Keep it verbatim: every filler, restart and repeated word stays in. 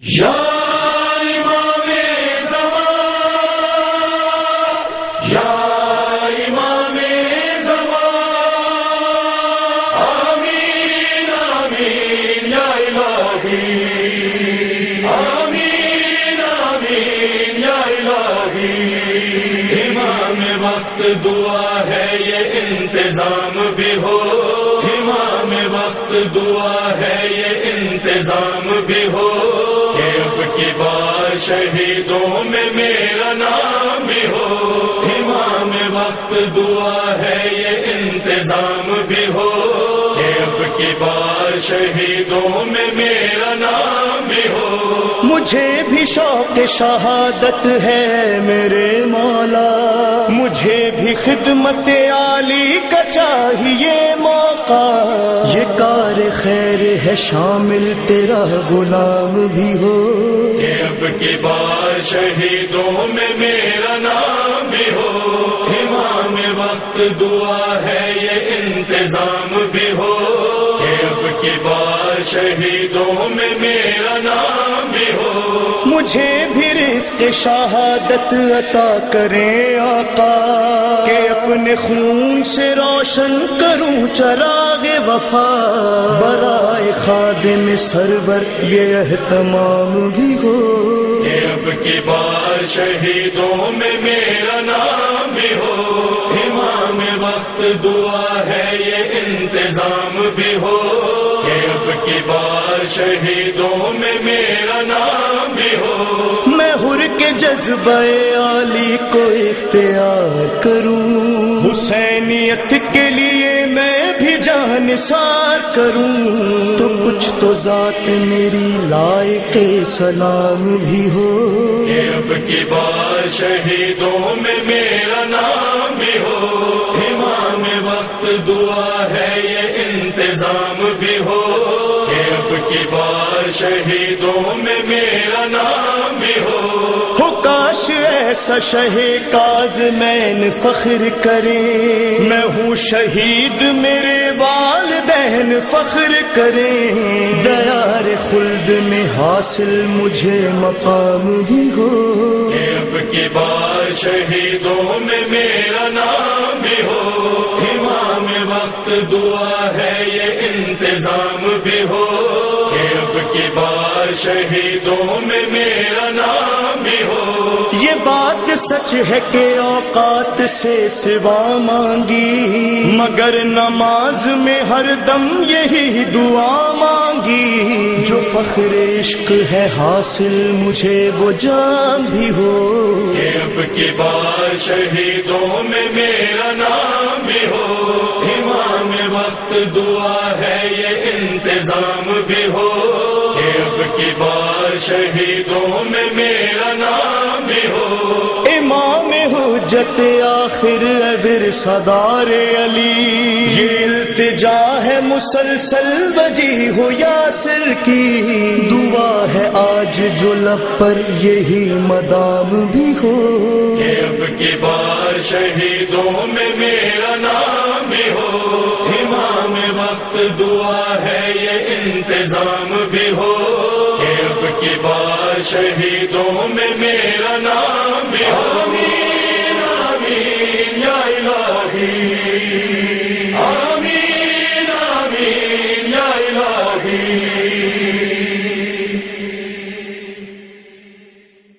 یا امام زمان، یا امام زمان، آمین آمین یا الہی، آمین آمین یا الہی۔ امام وقت دعا ہے یہ انتظام بھی ہو، امام وقت دعا ہے یہ انتظام بھی ہو، کہ اب کی بار شہیدوں میں میرا نام بھی ہو۔ امام وقت دعا ہے یہ انتظام بھی ہو، کہ اب کی بار شہیدوں میں میرا نام بھی ہو۔ مجھے بھی شوق شہادت ہے میرے مولا، مجھے بھی خدمت عالی کا چاہیے موقع، یہ کار خیر ہے شامل تیرا غلام بھی ہو، کہ اب کی بار شہیدوں میں میرا نام بھی ہو۔ امام وقت دعا ہے یہ انتظام بھی ہو، کہ اب کی بار شہیدوں میں میرا نام بھی ہو۔ مجھے بھی رزق شہادت عطا کریں آقا، کہ اپنے خون سے روشن کروں چراغ وفا، برائے خادم سرور یہ اہتمام بھی ہو، کہ اب کی بار شہیدوں میں میرا نام بھی ہو۔ امام وقت دعا ہے یہ انتظام بھی ہو، کہ اب کی بار شہیدوں میں میرا نام بھی ہو۔ میں حر کے جذبہ عالی کو اختیار کروں، حسینیت کے لیے میں بھی جان نثار کروں، تو کچھ تو ذات میری لائق سلام بھی ہو، کہ اب کی بار شہیدوں میں میرا نام بھی ہو۔ امام وقت دعا ہے یہ انتظام بھی ہو، کہ اب کی بار شہیدوں میں میرا نام بھی ہو۔ ہو کاش ایسا شہ کاظمین فخر کریں، میں ہوں شہید میرے والدین فخر کریں، دیار خلد میں حاصل مجھے مقام بھی ہو، کہ اب کی بار شہیدوں میں میرا نام بھی ہو۔ امام وقت دعا ہے یہ انتظام بھی ہو، کہ اب کی بار شہیدوں میں میرا نام بھی ہو۔ یہ بات سچ ہے کہ اوقات سے سوا مانگی، مگر نماز میں ہر دم یہی دعا مانگی، جو فخر عشق ہے حاصل مجھے وہ جام بھی ہو، کہ اب کی بار شہیدوں میں میرا نام بھی ہو۔ امام وقت دعا ہے یہ انتظام بھی ہو، کہ اب کی بار شہیدوں میں میرا نام بھی ہو۔ امام حجت آخر ابر صدار علی، یہ التجا ہے مسلسل وجی ہو یاسر کی، دعا ہے آج جو لب پر یہی مدام بھی ہو، کہ اب کی بار شہیدوں میں میرا نام بھی ہو۔ امام وقت دعا ہے یہ انتظام بھی ہو، کہ اب کی بار شہیدوں میں میرا نام بھی ہو۔ آمین آمین یا الہی۔